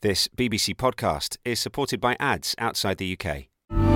This BBC podcast is supported by ads outside the UK.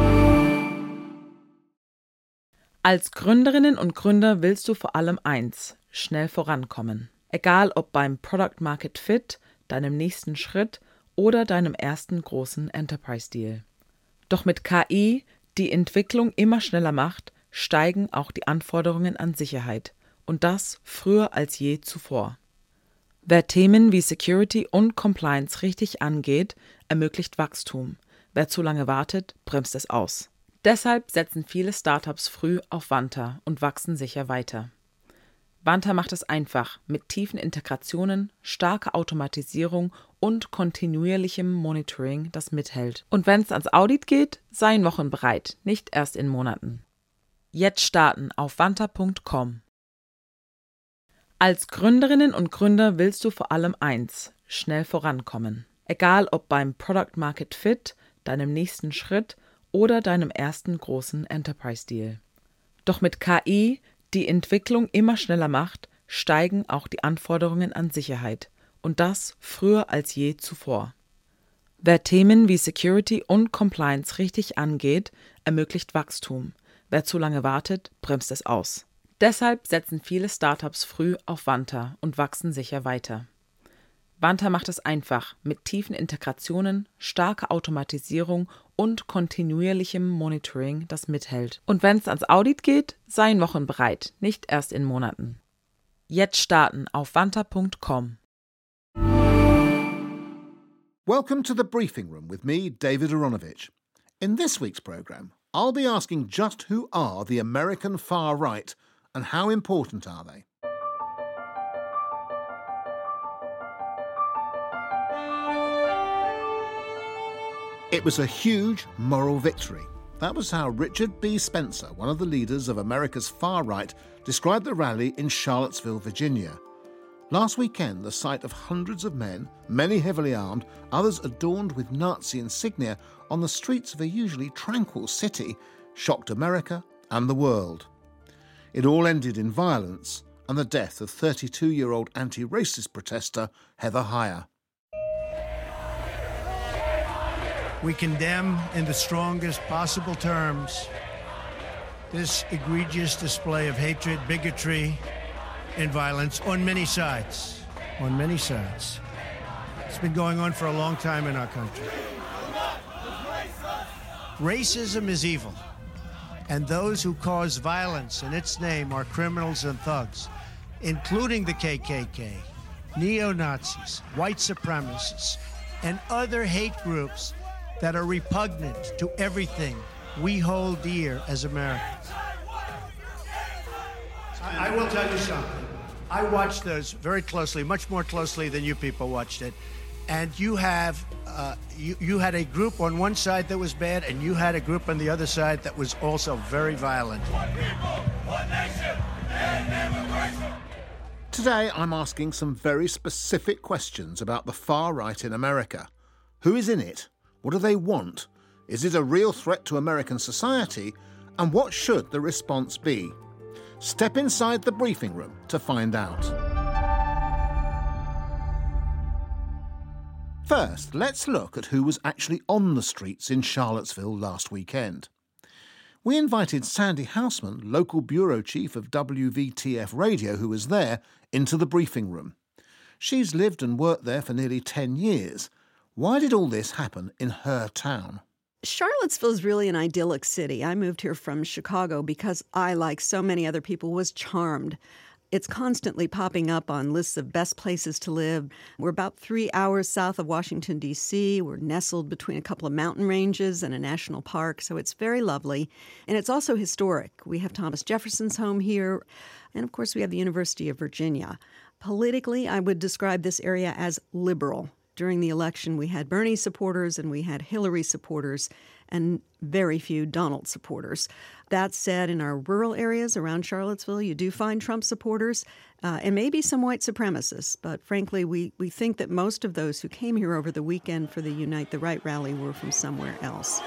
Als Gründerinnen und Gründer willst du vor allem eins: schnell vorankommen. Egal ob beim Product Market Fit, deinem nächsten Schritt oder deinem ersten großen Enterprise-Deal. Doch mit KI, die Entwicklung immer schneller macht, steigen auch die Anforderungen an Sicherheit. Und das früher als je zuvor. Wer Themen wie Security und Compliance richtig angeht, ermöglicht Wachstum. Wer zu lange wartet, bremst es aus. Deshalb setzen viele Startups früh auf Vanta und wachsen sicher weiter. Vanta macht es einfach mit tiefen Integrationen, starker Automatisierung und kontinuierlichem Monitoring, das mithält. Und wenn es ans Audit geht, seien Wochen bereit, nicht erst in Monaten. Jetzt starten auf vanta.com. Als Gründerinnen und Gründer willst du vor allem eins: schnell vorankommen. Egal ob beim Product Market Fit, deinem nächsten Schritt oder deinem ersten großen Enterprise-Deal. Doch mit KI, die Entwicklung immer schneller macht, steigen auch die Anforderungen an Sicherheit. Und das früher als je zuvor. Wer Themen wie Security und Compliance richtig angeht, ermöglicht Wachstum. Wer zu lange wartet, bremst es aus. Deshalb setzen viele Startups früh auf Vanta und wachsen sicher weiter. Vanta macht es einfach mit tiefen Integrationen, starker Automatisierung und kontinuierlichem Monitoring, das mithält. Und wenn es ans Audit geht, seien Wochen bereit, nicht erst in Monaten. Jetzt starten auf vanta.com. Welcome to the Briefing Room with me, David Aronovich. In this week's programme, I'll be asking just who are the American far right and how important are they? It was a huge moral victory. That was how Richard B. Spencer, one of the leaders of America's far right, described the rally in Charlottesville, Virginia. Last weekend, the sight of hundreds of men, many heavily armed, others adorned with Nazi insignia, on the streets of a usually tranquil city, shocked America and the world. It all ended in violence and the death of 32-year-old anti-racist protester Heather Heyer. We condemn in the strongest possible terms this egregious display of hatred, bigotry, and violence on many sides. On many sides. It's been going on for a long time in our country. Racism is evil, and those who cause violence in its name are criminals and thugs, including the KKK, neo-Nazis, white supremacists, and other hate groups that are repugnant to everything we hold dear as Americans. I will tell you something. I watched those very closely, much more closely than you people watched it. And you have, you had a group on one side that was bad, and you had a group on the other side that was also very violent. One people, one nation, and immigration. Today I'm asking some very specific questions about the far right in America. Who is in it? What do they want? Is it a real threat to American society? And what should the response be? Step inside the briefing room to find out. First, let's look at who was actually on the streets in Charlottesville last weekend. We invited Sandy Houseman, local bureau chief of WVTF Radio, who was there, into the briefing room. She's lived and worked there for nearly 10 years. Why did all this happen in her town? Charlottesville is really an idyllic city. I moved here from Chicago because I, like so many other people, was charmed. It's constantly popping up on lists of best places to live. We're about 3 hours south of Washington, D.C. We're nestled between a couple of mountain ranges and a national park, so it's very lovely. And it's also historic. We have Thomas Jefferson's home here, and of course we have the University of Virginia. Politically, I would describe this area as liberal. During the election, we had Bernie supporters and we had Hillary supporters and very few Donald supporters. That said, in our rural areas around Charlottesville, you do find Trump supporters and maybe some white supremacists. But frankly, we think that most of those who came here over the weekend for the Unite the Right rally were from somewhere else.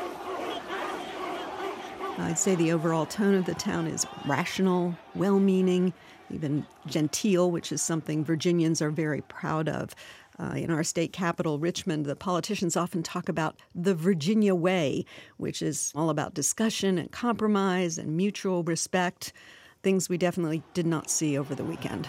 I'd say the overall tone of the town is rational, well-meaning, even genteel, which is something Virginians are very proud of. In our state capital, Richmond, the politicians often talk about the Virginia way, which is all about discussion and compromise and mutual respect, things we definitely did not see over the weekend.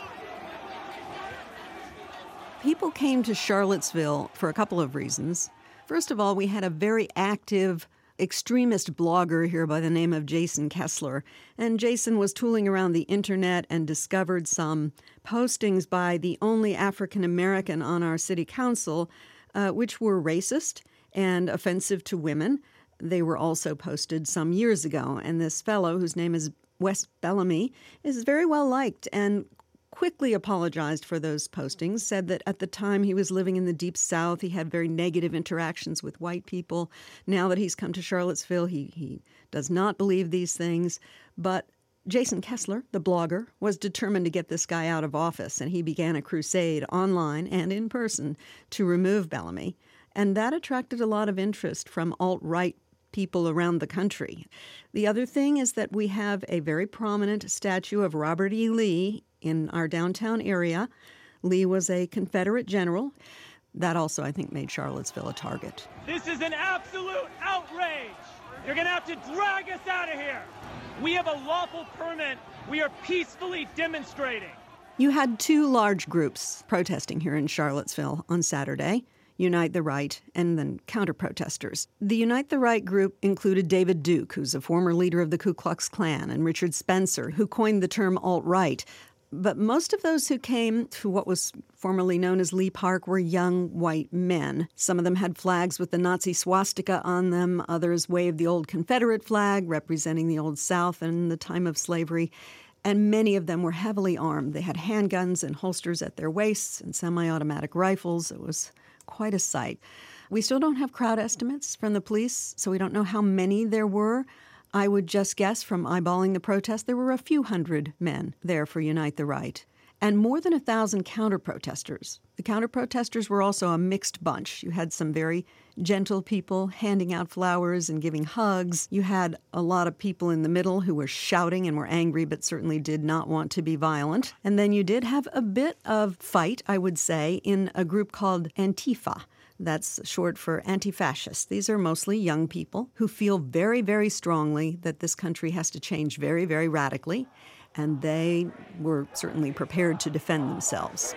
People came to Charlottesville for a couple of reasons. First of all, we had a very active extremist blogger here by the name of Jason Kessler. And Jason was tooling around the internet and discovered some postings by the only African American on our city council, which were racist and offensive to women. They were also posted some years ago. And this fellow, whose name is Wes Bellamy, is very well liked and quickly apologized for those postings, said that at the time he was living in the Deep South, he had very negative interactions with white people. Now that he's come to Charlottesville, he does not believe these things. But Jason Kessler, the blogger, was determined to get this guy out of office, and he began a crusade online and in person to remove Bellamy. And that attracted a lot of interest from alt-right people around the country. The other thing is that we have a very prominent statue of Robert E. Lee in our downtown area. Lee was a Confederate general. That also, I think, made Charlottesville a target. This is an absolute outrage. You're going to have to drag us out of here. We have a lawful permit. We are peacefully demonstrating. You had two large groups protesting here in Charlottesville on Saturday. Unite the Right, and then counter-protesters. The Unite the Right group included David Duke, who's a former leader of the Ku Klux Klan, and Richard Spencer, who coined the term alt-right. But most of those who came to what was formerly known as Lee Park were young white men. Some of them had flags with the Nazi swastika on them. Others waved the old Confederate flag, representing the Old South and the time of slavery. And many of them were heavily armed. They had handguns and holsters at their waists and semi-automatic rifles. It was quite a sight. We still don't have crowd estimates from the police, so we don't know how many there were. I would just guess from eyeballing the protest, there were a few hundred men there for Unite the Right, and more than 1,000 counter-protesters. The counter-protesters were also a mixed bunch. You had some very gentle people handing out flowers and giving hugs. You had a lot of people in the middle who were shouting and were angry, but certainly did not want to be violent. And then you did have a bit of fight, I would say, in a group called Antifa. That's short for anti-fascist. These are mostly young people who feel very, very strongly that this country has to change very, very radically, and they were certainly prepared to defend themselves.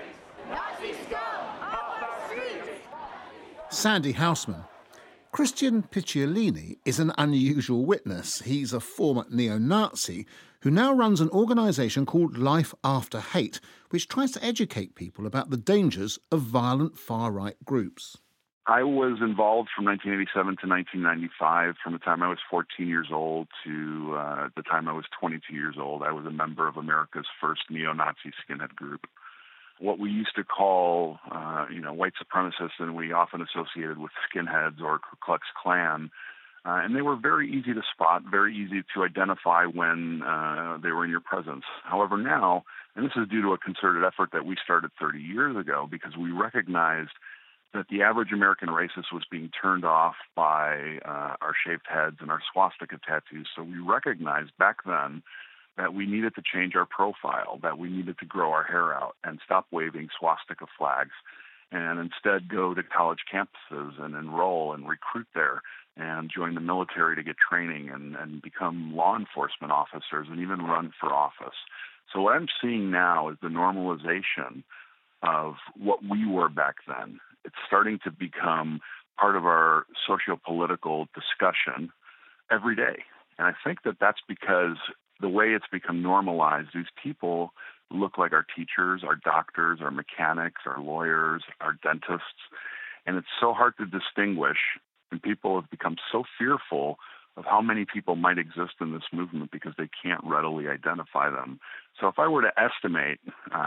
Sandy Houseman. Christian Picciolini is an unusual witness. He's a former neo-Nazi who now runs an organisation called Life After Hate, which tries to educate people about the dangers of violent far-right groups. I was involved from 1987 to 1995. From the time I was 14 years old to the time I was 22 years old, I was a member of America's first neo-Nazi skinhead group. What we used to call, white supremacists, and we often associated with skinheads or Ku Klux Klan. And they were very easy to spot, very easy to identify when they were in your presence. However, now, and this is due to a concerted effort that we started 30 years ago, because we recognized that the average American racist was being turned off by our shaved heads and our swastika tattoos. So we recognized back then that we needed to change our profile, that we needed to grow our hair out and stop waving swastika flags, and instead go to college campuses and enroll and recruit there and join the military to get training and become law enforcement officers and even run for office. So what I'm seeing now is the normalization of what we were back then. It's starting to become part of our socio-political discussion every day. And I think that that's because the way it's become normalized, these people look like our teachers, our doctors, our mechanics, our lawyers, our dentists. And it's so hard to distinguish, and people have become so fearful of how many people might exist in this movement because they can't readily identify them. So if I were to estimate,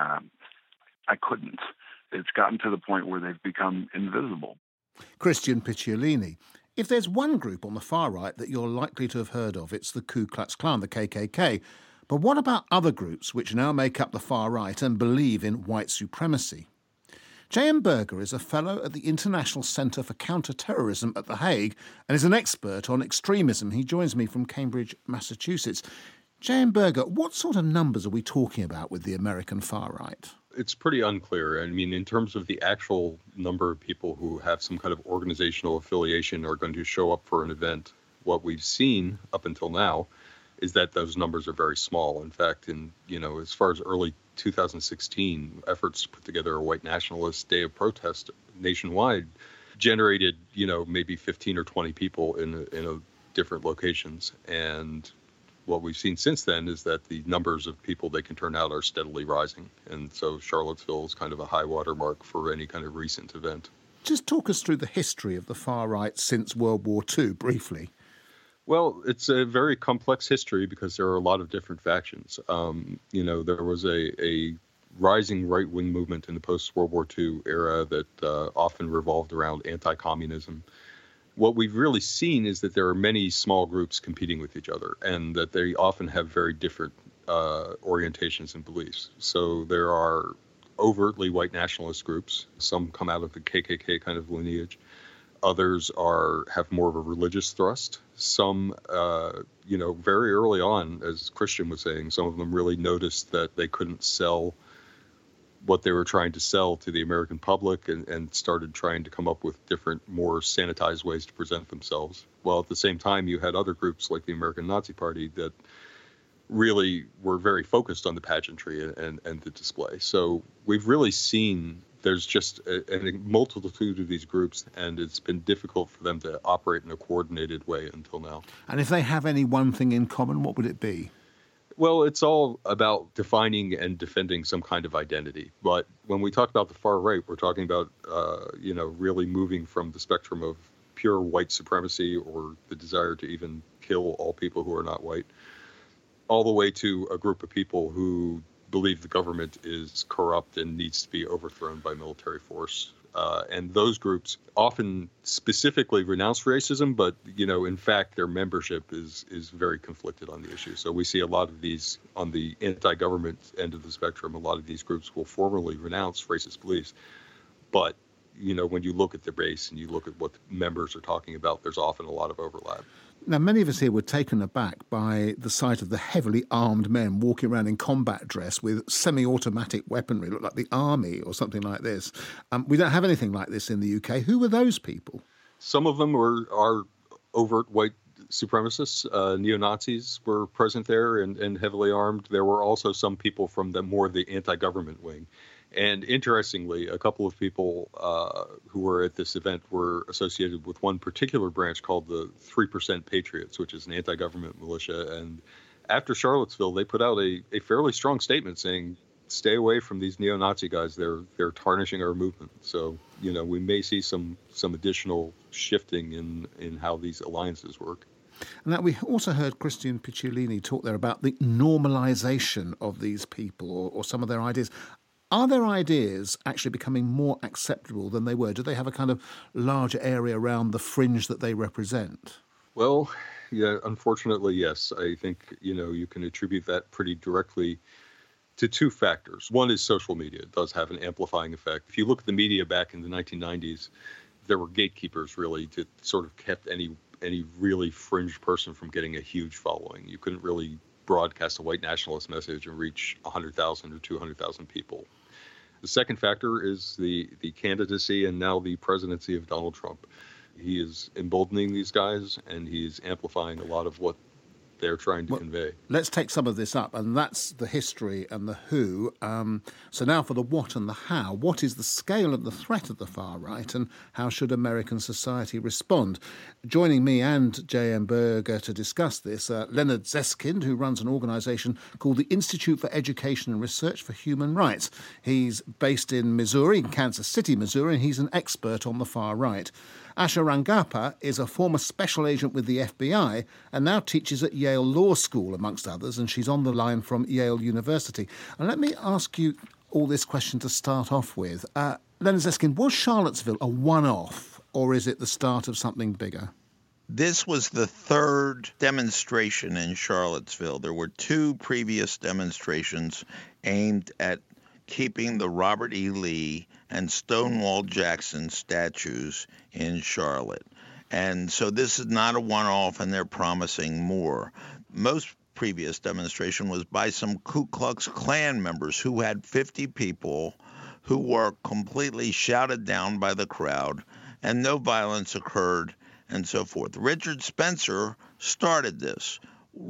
I couldn't. It's gotten to the point where they've become invisible. Christian Picciolini. If there's one group on the far right that you're likely to have heard of, it's the Ku Klux Klan, the KKK. But what about other groups which now make up the far right and believe in white supremacy? J.M. Berger is a fellow at the International Centre for Counter-Terrorism at The Hague and is an expert on extremism. He joins me from Cambridge, Massachusetts. J.M. Berger, what sort of numbers are we talking about with the American far right? It's pretty unclear. I mean, in terms of the actual number of people who have some kind of organizational affiliation or are going to show up for an event, what we've seen up until now is that those numbers are very small. In fact, as far as early 2016, efforts to put together a white nationalist day of protest nationwide generated, maybe 15 or 20 people in different locations. And what we've seen since then is that the numbers of people they can turn out are steadily rising. And so Charlottesville is kind of a high water mark for any kind of recent event. Just talk us through the history of the far right since World War II, briefly. Well, it's a very complex history because there are a lot of different factions. There was a rising right-wing movement in the post-World War II era that often revolved around anti-communism. What we've really seen is that there are many small groups competing with each other and that they often have very different orientations and beliefs. So there are overtly white nationalist groups. Some come out of the KKK kind of lineage. Others have more of a religious thrust. Some, very early on, as Christian was saying, some of them really noticed that they couldn't sell what they were trying to sell to the American public and started trying to come up with different, more sanitized ways to present themselves. While at the same time, you had other groups like the American Nazi Party that really were very focused on the pageantry and the display. So we've really seen there's just a multitude of these groups, and it's been difficult for them to operate in a coordinated way until now. And if they have any one thing in common, what would it be? Well, it's all about defining and defending some kind of identity. But when we talk about the far right, we're talking about, really moving from the spectrum of pure white supremacy or the desire to even kill all people who are not white, all the way to a group of people who believe the government is corrupt and needs to be overthrown by military force. And those groups often specifically renounce racism, but, in fact, their membership is very conflicted on the issue. So we see a lot of these on the anti-government end of the spectrum. A lot of these groups will formally renounce racist beliefs. But, when you look at the race and you look at what the members are talking about, there's often a lot of overlap. Now, many of us here were taken aback by the sight of the heavily armed men walking around in combat dress with semi-automatic weaponry, look like the army or something like this. We don't have anything like this in the UK. Who were those people? Some of them are overt white supremacists. Neo-Nazis were present there and heavily armed. There were also some people from the anti-government wing. And interestingly, a couple of people who were at this event were associated with one particular branch called the 3% Patriots, which is an anti-government militia. And after Charlottesville, they put out a fairly strong statement saying, stay away from these neo-Nazi guys. They're tarnishing our movement. So, we may see some additional shifting in how these alliances work. And now we also heard Christian Picciolini talk there about the normalisation of these people or some of their ideas. Are their ideas actually becoming more acceptable than they were? Do they have a kind of larger area around the fringe that they represent? Well, yeah, unfortunately, yes. I think, you can attribute that pretty directly to two factors. One is social media. It does have an amplifying effect. If you look at the media back in the 1990s, there were gatekeepers really that sort of kept any really fringe person from getting a huge following. You couldn't really broadcast a white nationalist message and reach 100,000 or 200,000 people. The second factor is the candidacy and now the presidency of Donald Trump. He is emboldening these guys, and he's amplifying a lot of what they're trying to convey. Let's take some of this up, and that's the history and the who. So now for the what and the how. What is the scale of the threat of the far right, and how should American society respond? Joining me and J.M. Berger to discuss this, Leonard Zeskind, who runs an organisation called the Institute for Education and Research for Human Rights. He's based in Missouri, in Kansas City, Missouri, and he's an expert on the far right. Asha Rangappa is a former special agent with the FBI and now teaches at Yale Law School, amongst others, and she's on the line from Yale University. And let me ask you all this question to start off with. Leonard Zeskind, was Charlottesville a one-off, or is it the start of something bigger? This was the third demonstration in Charlottesville. There were two previous demonstrations aimed at keeping the Robert E. Lee and Stonewall Jackson statues in Charlotte. And so this is not a one-off, and they're promising more. Most previous demonstration was by some Ku Klux Klan members who had 50 people who were completely shouted down by the crowd, and no violence occurred, and so forth. Richard Spencer started this.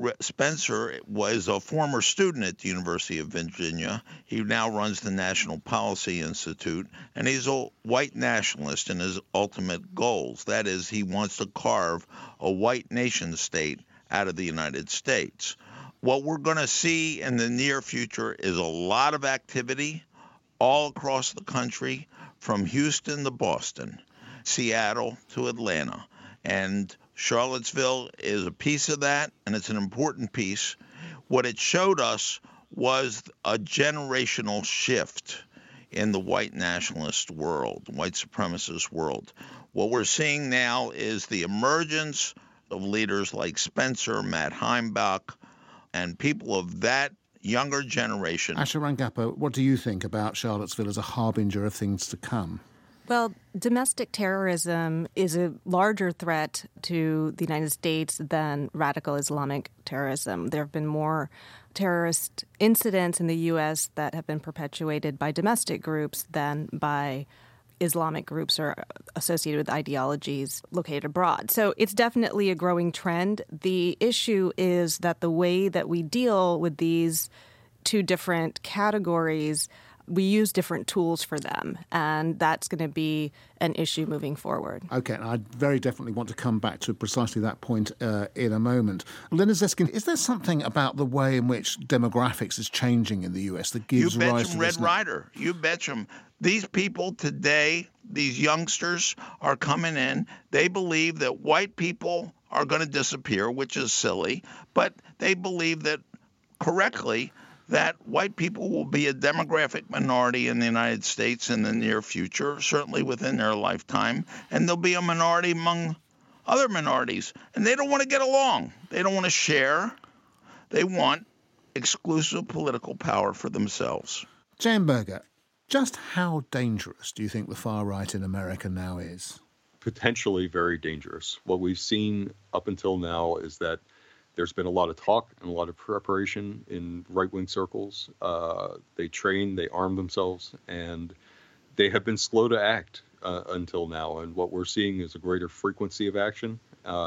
Spencer was a former student at the University of Virginia. He now runs the National Policy Institute, and he's a white nationalist in his ultimate goals. That is, he wants to carve a white nation state out of the United States. What we're going to see in the near future is a lot of activity all across the country, from Houston to Boston, Seattle to Atlanta. And Charlottesville is a piece of that, and it's an important piece. What it showed us was a generational shift in the white nationalist world, white supremacist world. What we're seeing now is the emergence of leaders like Spencer, Matt Heimbach, and people of that younger generation. Asha Rangappa, what do you think about Charlottesville as a harbinger of things to come? Well, domestic terrorism is a larger threat to the United States than radical Islamic terrorism. There have been more terrorist incidents in the U.S. that have been perpetuated by domestic groups than by Islamic groups or associated with ideologies located abroad. So it's definitely a growing trend. The issue is that the way that we deal with these two different categories, we use different tools for them, and that's going to be an issue moving forward. OK, and I very definitely want to come back to precisely that point in a moment. Linda Zeskin, is there something about the way in which demographics is changing in the US that gives rise to this? Red Ryder. You betcha 'em. These people today, these youngsters are coming in. They believe that white people are going to disappear, which is silly, but they believe that correctly that white people will be a demographic minority in the United States in the near future, certainly within their lifetime, and they'll be a minority among other minorities. And they don't want to get along. They don't want to share. They want exclusive political power for themselves. Jane Berger, just how dangerous do you think the far right in America now is? Potentially very dangerous. What we've seen up until now is that there's been a lot of talk and a lot of preparation in right-wing circles. They train, they arm themselves, and they have been slow to act until now. And what we're seeing is a greater frequency of action,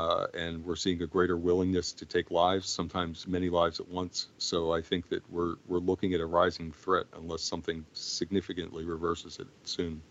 and we're seeing a greater willingness to take lives, sometimes many lives at once. So I think that we're looking at a rising threat unless something significantly reverses it soon.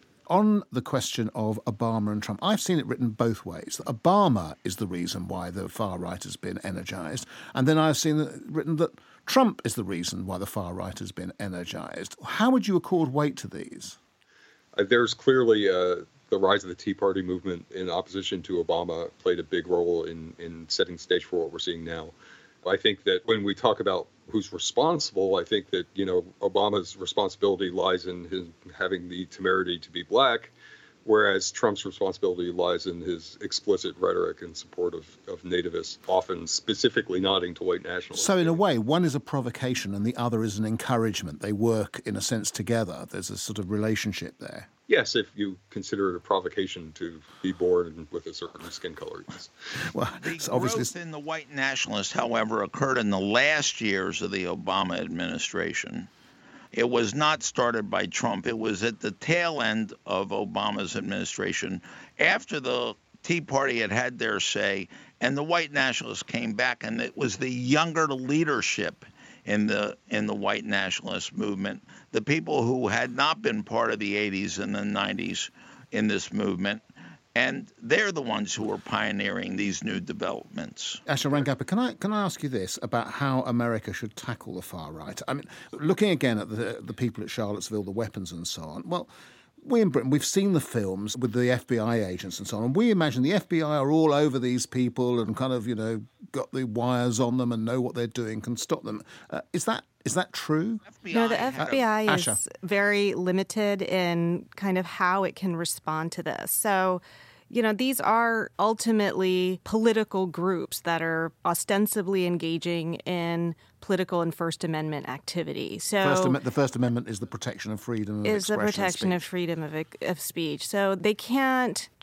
On the question of Obama and Trump, I've seen it written both ways. That Obama is the reason why the far right has been energised, and then I've seen it written that Trump is the reason why the far right has been energised. How would you accord weight to these? There's clearly the rise of the Tea Party movement in opposition to Obama played a big role in setting the stage for what we're seeing now. I think that when we talk about who's responsible, I think that, Obama's responsibility lies in his having the temerity to be black, whereas Trump's responsibility lies in his explicit rhetoric in support of nativists, often specifically nodding to white nationalism. So in a way, one is a provocation and the other is an encouragement. They work, in a sense, together. There's a sort of relationship there. Yes, if you consider it a provocation to be born with a certain skin color. Yes. Well, the growth in the white nationalists, however, occurred in the last years of the Obama administration. It was not started by Trump. It was at the tail end of Obama's administration, after the Tea Party had their say, and the white nationalists came back, and it was the younger leadership in the white nationalist movement, the people who had not been part of the 80s and the 90s in this movement, and they're the ones who are pioneering these new developments. Asha Rangappa, can I ask you this about how America should tackle the far right? I mean, looking again at the people at Charlottesville, the weapons and so on, well, we in Britain, we've seen the films with the FBI agents and so on, and we imagine the FBI are all over these people and kind of, got the wires on them and know what they're doing, can stop them. Is that true? No, the FBI is very limited in kind of how it can respond to this. So, these are ultimately political groups that are ostensibly engaging in political and First Amendment activity. So the First Amendment is the protection of freedom of expression. Is the protection of freedom of speech. So they can't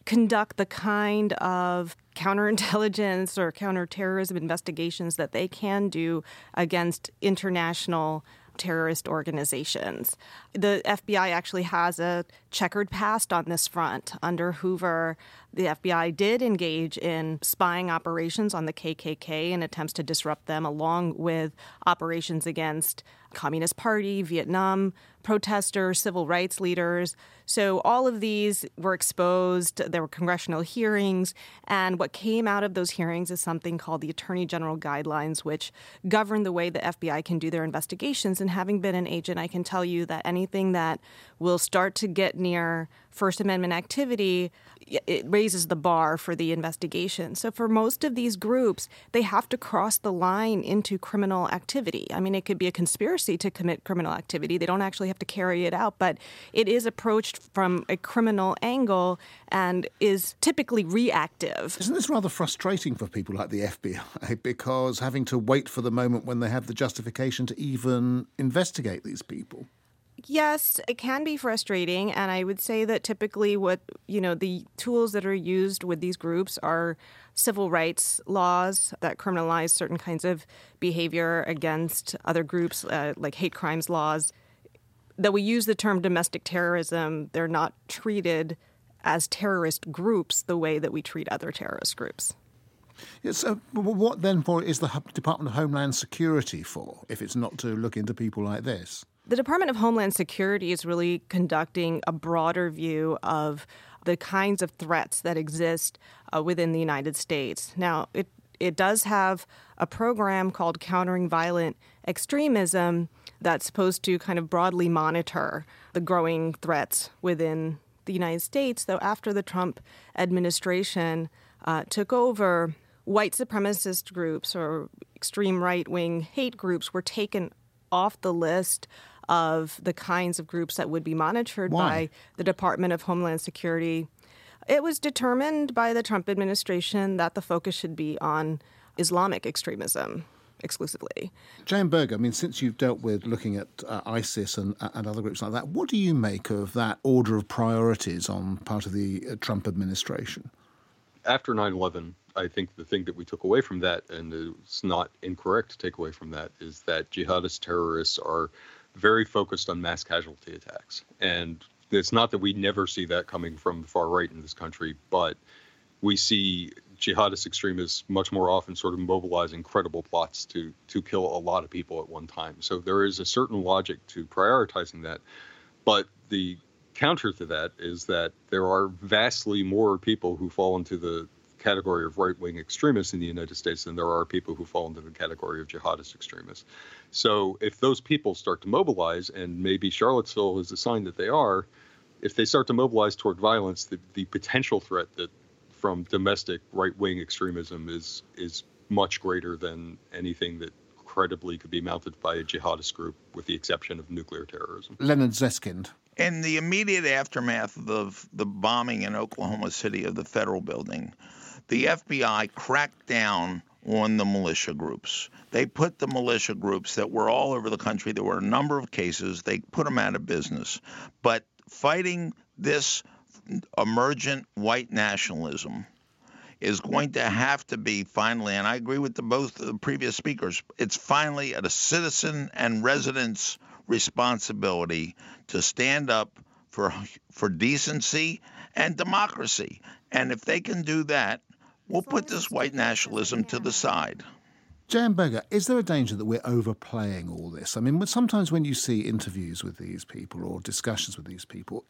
conduct the kind of counterintelligence or counterterrorism investigations that they can do against international terrorist organizations. The FBI actually has a checkered past on this front. Under Hoover, the FBI did engage in spying operations on the KKK and attempts to disrupt them, along with operations against Communist Party, Vietnam protesters, civil rights leaders. So all of these were exposed. There were congressional hearings. And what came out of those hearings is something called the Attorney General Guidelines, which govern the way the FBI can do their investigations. And having been an agent, I can tell you that anything that will start to get near First Amendment activity, it raises the bar for the investigation. So for most of these groups, they have to cross the line into criminal activity. I mean, it could be a conspiracy to commit criminal activity. They don't actually have to carry it out, but it is approached from a criminal angle and is typically reactive. Isn't this rather frustrating for people like the FBI, because having to wait for the moment when they have the justification to even investigate these people? Yes, it can be frustrating, and I would say that typically the tools that are used with these groups are civil rights laws that criminalize certain kinds of behavior against other groups, like hate crimes laws. That we use the term domestic terrorism, they're not treated as terrorist groups the way that we treat other terrorist groups. Yeah, so what then is the Department of Homeland Security for, if it's not to look into people like this? The Department of Homeland Security is really conducting a broader view of the kinds of threats that exist within the United States. Now, it does have a program called Countering Violent Extremism that's supposed to kind of broadly monitor the growing threats within the United States, though after the Trump administration took over, white supremacist groups or extreme right-wing hate groups were taken off the list of the kinds of groups that would be monitored by the Department of Homeland Security. It was determined by the Trump administration that the focus should be on Islamic extremism exclusively. Jane Berger, I mean, since you've dealt with looking at ISIS and other groups like that, what do you make of that order of priorities on part of the Trump administration? After 9/11, I think the thing that we took away from that, and it's not incorrect to take away from that, is that jihadist terrorists are very focused on mass casualty attacks. And it's not that we never see that coming from the far right in this country, but we see jihadist extremists much more often sort of mobilizing credible plots to kill a lot of people at one time. So there is a certain logic to prioritizing that. But the counter to that is that there are vastly more people who fall into the category of right-wing extremists in the United States than there are people who fall into the category of jihadist extremists. So if those people start to mobilize, and maybe Charlottesville is a sign that they are, if they start to mobilize toward violence, the potential threat that from domestic right-wing extremism is much greater than anything that credibly could be mounted by a jihadist group, with the exception of nuclear terrorism. Leonard Zeskind. In the immediate aftermath of the bombing in Oklahoma City of the federal building, the FBI cracked down on the militia groups. They put the militia groups that were all over the country, there were a number of cases, they put them out of business. But fighting this emergent white nationalism is going to have to be finally, and I agree with both the previous speakers, it's finally a citizen and resident's responsibility to stand up for decency and democracy. And if they can do that, we'll put this white nationalism to the side. Jane Berger, is there a danger that we're overplaying all this? I mean, sometimes when you see interviews with these people or discussions with these people,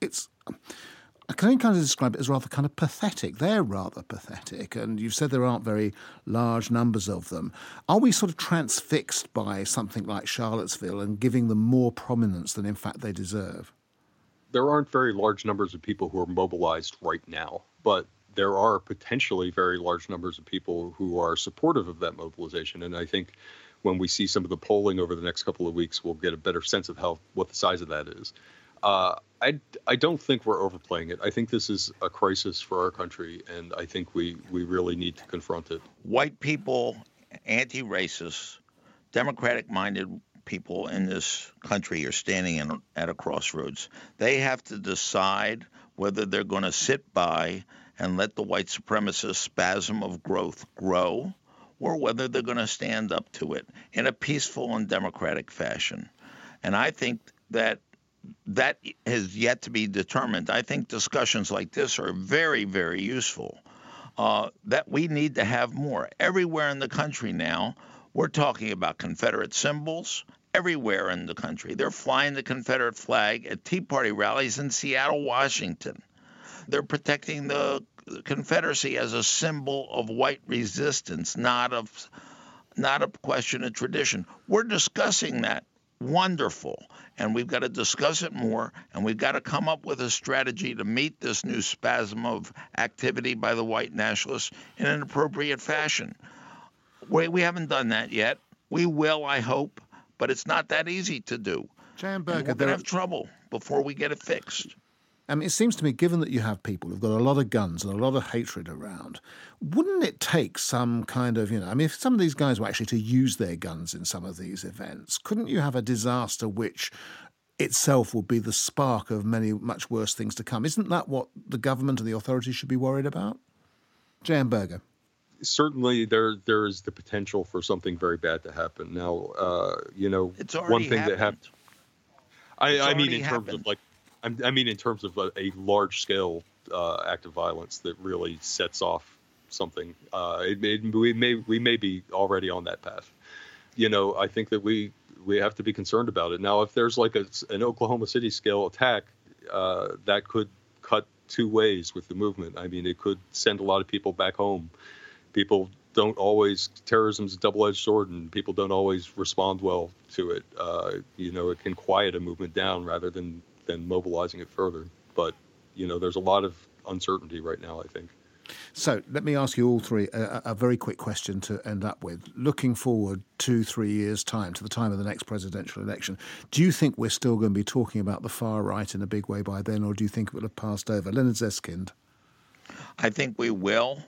I can only kind of describe it as rather kind of pathetic. They're rather pathetic, and you've said there aren't very large numbers of them. Are we sort of transfixed by something like Charlottesville and giving them more prominence than in fact they deserve? There aren't very large numbers of people who are mobilized right now, but there are potentially very large numbers of people who are supportive of that mobilization. And I think when we see some of the polling over the next couple of weeks, we'll get a better sense of what the size of that is. I don't think we're overplaying it. I think this is a crisis for our country, and I think we really need to confront it. White people, anti-racist, democratic-minded people in this country are standing at a crossroads. They have to decide whether they're going to sit by and let the white supremacist spasm of growth grow, or whether they're going to stand up to it in a peaceful and democratic fashion. And I think that has yet to be determined. I think discussions like this are very, very useful, that we need to have more. Everywhere in the country now, we're talking about Confederate symbols. Everywhere in the country, they're flying the Confederate flag at Tea Party rallies in Seattle, Washington. They're protecting the Confederacy as a symbol of white resistance, not a question of tradition. We're discussing that. Wonderful. And we've got to discuss it more, and we've got to come up with a strategy to meet this new spasm of activity by the white nationalists in an appropriate fashion. We haven't done that yet. We will, I hope, but it's not that easy to do. J.M. Berger, we're going to have trouble before we get it fixed. I mean, it seems to me, given that you have people who've got a lot of guns and a lot of hatred around, wouldn't it take some kind of, if some of these guys were actually to use their guns in some of these events, couldn't you have a disaster which itself would be the spark of many much worse things to come? Isn't that what the government and the authorities should be worried about? J.M. Berger. Certainly, there is the potential for something very bad to happen. Now, it's one thing happened. that happened. I mean, in terms of a large scale act of violence that really sets off something. We may be already on that path. I think that we have to be concerned about it. Now, if there's like an Oklahoma City scale attack, that could cut two ways with the movement. I mean, it could send a lot of people back home. Terrorism's a double-edged sword, and people don't always respond well to it. It can quiet a movement down rather than mobilizing it further. But, there's a lot of uncertainty right now, I think. So let me ask you all three a very quick question to end up with. Looking forward 2-3 years' time, to the time of the next presidential election, do you think we're still going to be talking about the far right in a big way by then, or do you think it will have passed over? Leonard Zeskind. I think we will.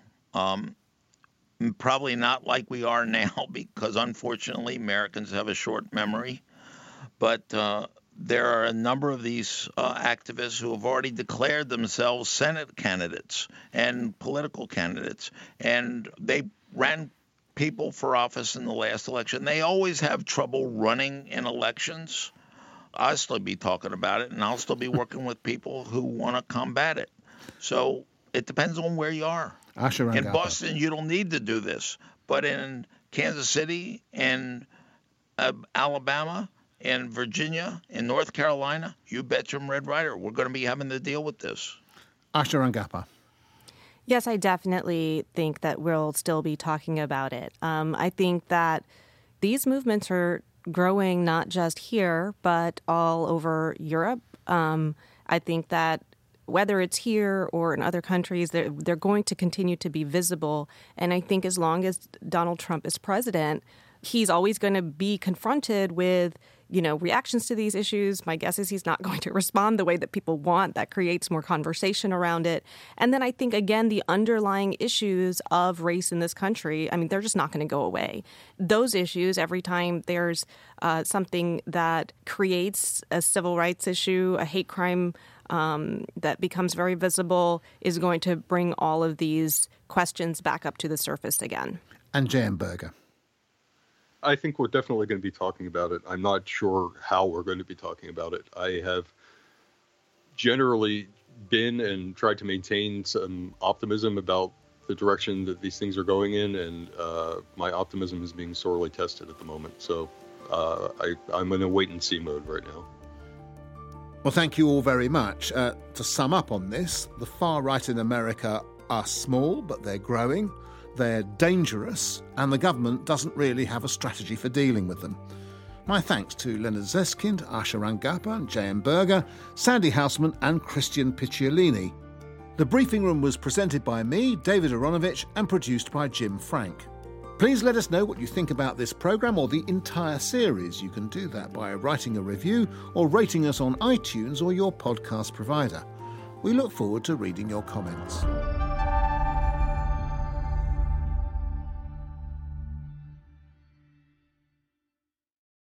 Probably not like we are now, because unfortunately Americans have a short memory. But there are a number of these activists who have already declared themselves Senate candidates and political candidates, and they ran people for office in the last election. They always have trouble running in elections. I'll still be talking about it, and I'll still be working with people who want to combat it. So it depends on where you are. In Boston, you don't need to do this. But in Kansas City, in Alabama, in Virginia, in North Carolina, you bet your Red Ryder, we're going to be having to deal with this. Asha Rangappa. Yes, I definitely think that we'll still be talking about it. I think that these movements are growing not just here, but all over Europe. I think that whether it's here or in other countries, they're going to continue to be visible. And I think as long as Donald Trump is president, he's always going to be confronted with, reactions to these issues. My guess is he's not going to respond the way that people want. That creates more conversation around it. And then I think, again, the underlying issues of race in this country, they're just not going to go away. Those issues, every time there's something that creates a civil rights issue, a hate crime that becomes very visible, is going to bring all of these questions back up to the surface again. And J.M. Berger. I think we're definitely going to be talking about it. I'm not sure how we're going to be talking about it. I have generally been and tried to maintain some optimism about the direction that these things are going in, and my optimism is being sorely tested at the moment. So I'm in a wait-and-see mode right now. Well, thank you all very much. To sum up on this, the far right in America are small, but they're growing. They're dangerous, and the government doesn't really have a strategy for dealing with them. My thanks to Leonard Zeskind, Asha Rangappa, J.M. Berger, Sandy Houseman and Christian Picciolini. The Briefing Room was presented by me, David Aronovich, and produced by Jim Frank. Please let us know what you think about this programme or the entire series. You can do that by writing a review or rating us on iTunes or your podcast provider. We look forward to reading your comments.